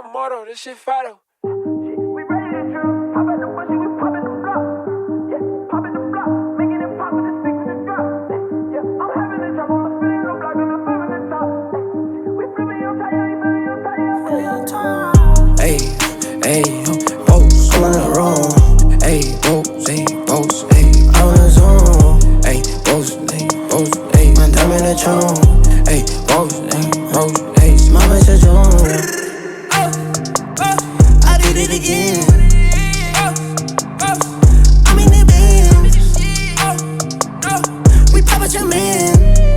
motto, this shit fire. We ready to drill. Pop at the bushy, we pop at the block. Yeah, pop at the block, making it pop with the sticks in the drop. Yeah, I'm having a drop, I'm spinning the block and I'm feeling the top. We flipping your tire, you feeling your tire, you feeling your tire. Ayy, ayy, boats on the road. Ayy, boats, ayy, on the zone. Ayy, boats, ayy, my time in the tune. Ayy, boats, ayy, my message on. I did it again. I'm in the band. We pop at your man.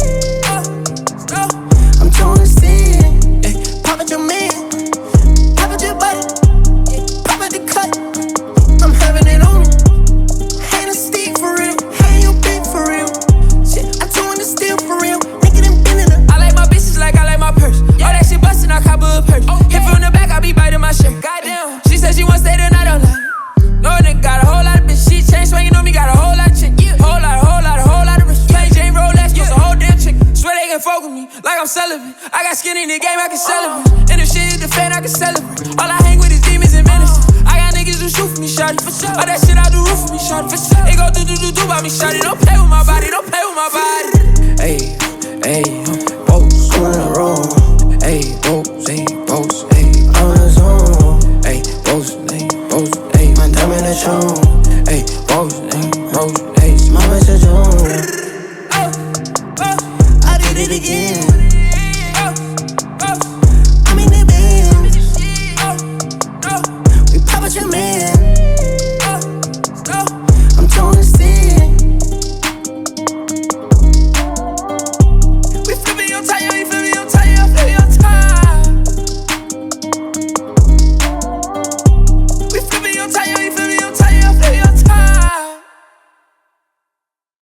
I'm trying to stand. Ayy, pop at your man. Pop at your body. Pop at the cut. I'm having it on me. Hand a stick for real. Hand your big for real. Shit, I told the steel for real. Making them bend it up. I like my bitches like I like my purse. All that shit bustin', I cop a purse. Hit from the back, I be biting my shirt. Goddamn, she said she wanna stay the night on line. No nigga got a whole lot of bitch. She chain swinging on me, got a whole lot of chick. Whole lot of wrist. Plain Jane Rolex, plus a whole damn chick. Swear they can fuck with me like I'm celibate. I got skin in the game, I can celebrate. And if shit is the fan, I can celebrate. All I hang with is demons and menaces. I got niggas who shoot for me, shawty. All that shit out the roof for me, shawty. They go do by me, shawty. Don't play with my body, don't play with my body. Ayy, boats on the road. Ayy, boats, ayy, on the zone. Ayy, boats, ayy, my time in the tune. Ayy, boats, ayy, my message on. I did it again.